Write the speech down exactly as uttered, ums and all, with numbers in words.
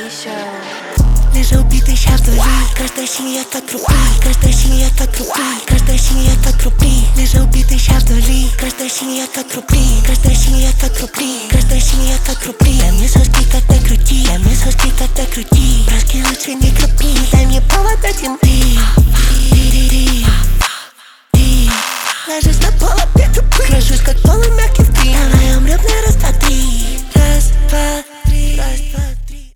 Лежа убитый сейчас вдали. Каждая семья как рубли, каждая семья как рубли, каждая семья как рубли. Лежа убитый сейчас вдали. Каждая семья как рубли, каждая семья как рубли, каждая семья как рубли. Дай мне соски, когда крути, дай мне соски, когда крути. Броски лучше не крупи, дай мне повод от земли. Ложусь на пол, опять упы. Крашусь, как полумягкий в три. Давай умрем на раз, два, три. Раз, два,